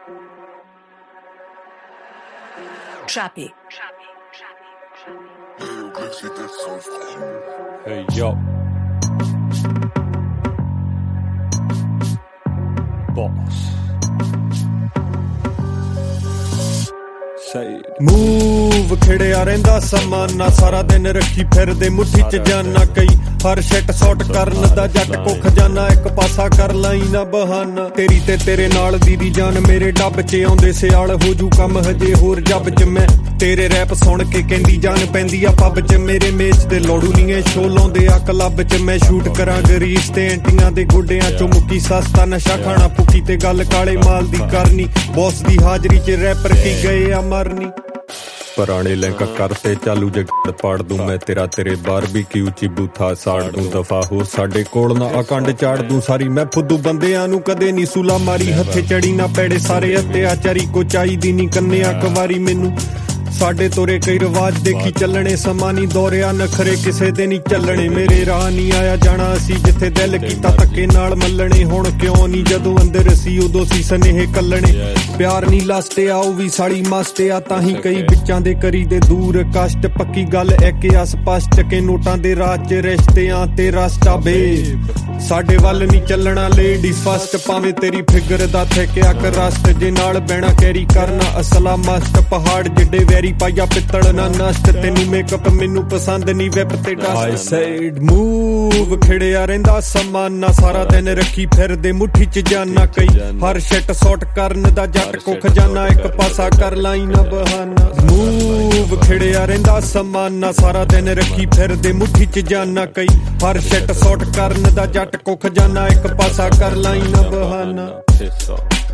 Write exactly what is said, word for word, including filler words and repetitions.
Trappy. Hey yo. Boss. Move ਖਿੜਿਆ ਰਹਿੰਦਾ ਸਮਾਂ ਨਾ ਸਾਰਾ ਦਿਨ ਰੱਖੀ ਫਿਰਦੇ ਮੁੱਠੀ ਚ ਜਾਨਾ ਕਈ ਹਰ ਸ਼ਿਟ ਸ਼ਾਟ ਕਰਨ ਦਾ ਜੱਟ ਕੋ ਖਜ਼ਾਨਾ ਇੱਕ ਪਾਸਾ ਕਰ ਲਈ ਨਾ ਬਹਾਨਾ ਤੇਰੀ ਤੇ ਤੇਰੇ ਨਾਲ ਦੀ ਦੀ ਜਾਨ ਮੇਰੇ ਡੱਬ ਚ ਆਉਂਦੇ ਸਿਆਲ ਹੋ ਜੂ ਕੰਮ ਹਜੇ ਹੋਰ ਜੱਬ ਚ ਮੈਂ ਤੇਰੇ ਰੈਪ ਸੁਣ ਕੇ ਕਹਿੰਦੀ ਜਾਨ ਪੈਂਦੀ ਆ ਪੱਬ ਚ ਮੇਰੇ ਮੇਚ ਤੇ ਲੋੜੂ ਨੀ ਐ ਸ਼ੋ ਲਾਉਂਦੇ ਆ ਕਲੱਬ ਚ ਮੈਂ ਸ਼ੂਟ ਕਰਾਂ ਗਰੀਸ ਤੇ ਐਂਟੀਆਂ ਦੇ ਗੋਡਿਆਂ ਚੋਂ ਮੁੱਕੀ ਸਸਤਾ ਨਸ਼ਾ ਖਾਣਾ ਪੁੱਕੀ ਤੇ ਗੱਲ ਕਾਲੇ ਮਾਲ ਦੀ ਕਰਨੀ ਬੌਸ ਦੀ ਹਾਜ਼ਰੀ ਚ ਰੈਪਰ ਕੀ ਗਏ ਆ ਮਰਨੀ ਪੁਰਾਣੇ ਲਿੰਕ ਕਰਤੇ ਚਾਲੂ ਜਗੜ ਪਾੜ ਦੂੰ ਮੈਂ ਤੇਰਾ ਤੇਰੇ ਬਾਰਬੀਕਿਊ ਚ ਬੂਥਾ ਸਾੜ ਦੂੰ ਦਫਾ ਹੋ ਸਾਡੇ ਕੋਲ ਨਾ ਅਕੰਡ ਚਾੜ ਦੂੰ ਸਾਰੀ ਮੈਂ ਫੁੱਦੂ ਬੰਦਿਆਂ ਨੂੰ ਕਦੇ ਨੀ ਸੁਲਾ ਮਾਰੀ ਹੱਥੇ ਚੜੀ ਨਾ ਪੈੜੇ ਸਾਰੇ ਅਤਿਆਚਾਰੀ ਕੋ ਚਾਹੀਦੀ ਨੀ ਕੰਨਿਆ ਕਵਾਰੀ ਮੈਨੂੰ ਸਾਡੇ ਤੋਰੇ ਕਈ ਰਿਵਾਜ ਦੇਖੀ ਚੱਲਣੇ ਸਮਾਂ ਨੀ ਦੌਰਿਆ ਨਖਰੇ ਕਿਸੇ ਦੇ ਨੀ ਚੱਲਣੇ ਮੇਰੇ ਰਾਹ ਨੀ ਆਇਆ ਜਾਣਾ ਅਸੀਂ ਜਿੱਥੇ ਦਿਲ ਕੀਤਾ ਧੱਕੇ ਨਾਲ ਮੱਲਣੇ ਹੁਣ ਕਿਉਂ ਨੀ ਜਦੋਂ ਅੰਦਰ ਸੀ ਉਦੋਂ ਸੀ ਸਨੇਹ ਕੱਲਣੇ ਪਿਆਰ ਨੀ ਲਾਸਟਿਆ ਉਹ ਵੀ ਸਾਲੀ ਮਸਤਿਆ ਤਾਂ ਹੀ ਕਈ ਵਿੱਚਾਂ ਦੇ ਕਰੀ ਦੇ ਦੂਰ ਕਸ਼ਟ ਪੱਕੀ ਗੱਲ ਇੱਕ ਆ ਸਪਸ਼ਟ ਕਿ ਨੋਟਾਂ ਦੇ ਰਾਜ ਚ ਰਿਸ਼ਤਿਆਂ ਤੇ ਰਸਤਾ ਬੇ ਸਾਡੇ ਵੱਲ ਨੀ ਚੱਲਣਾ ਲੇਡੀਜ਼ ਫਸਟ ਭਾਵੇਂ ਤੇਰੀ ਫਿਗਰ ਦਾ ਠੇਕਿਆ ਕਰ ਰਸਤ ਜੇ ਨਾਲ ਬਹਿਣਾ ਕੈਰੀ ਕਰਨਾ ਅਸਲਾ ਮਸਤ ਪਹਾੜ ਜਿੱਡੇ ਵੈਰੀ ਪਾਇਆ ਪਿੱਤਲ ਨਾ ਨਸ਼ਟ ਤੈਨੂੰ ਮੇਕਅਪ ਮੈਨੂੰ ਪਸੰਦ ਨੀ ਵੈਬ ਤੇ ਡਸਟ ਆਈ ਸੈਡ ਮੂਵ ਖਿੜਿਆ ਰਹਿੰਦਾ ਸਮਾਂ ਨਾ ਸਾਰਾ ਦਿਨ ਰੱਖੀ ਫਿਰਦੇ ਮੁੱਠੀ ਚ ਜਾਨਾ ਕਈ ਹਰ ਸ਼ਿਟ ਸ਼ਾਟ ਕਰਨ ਦਾ ਜੱਟ ਕੋ ਖਜ਼ਾਨਾ ਇੱਕ ਪਾਸਾ ਕਰ ਲਈ ਨਾ ਬਹਾਨਾ ਮੂਵ ਖਿੜਿਆ ਰਹਿੰਦਾ ਸਮਾਂ ਨਾ ਸਾਰਾ ਦਿਨ ਰੱਖੀ ਫਿਰਦੇ ਮੁੱਠੀ ਚ ਜਾਨਾ ਕਈ ਹਰ ਸ਼ਿਟ ਸ਼ਾਟ ਕਰਨ ਦਾ ਜੱਟ ਕੋ ਖਜ਼ਾਨਾ ਇੱਕ ਪਾਸਾ ਕਰ ਲਈ ਨਾ ਬਹਾਨਾ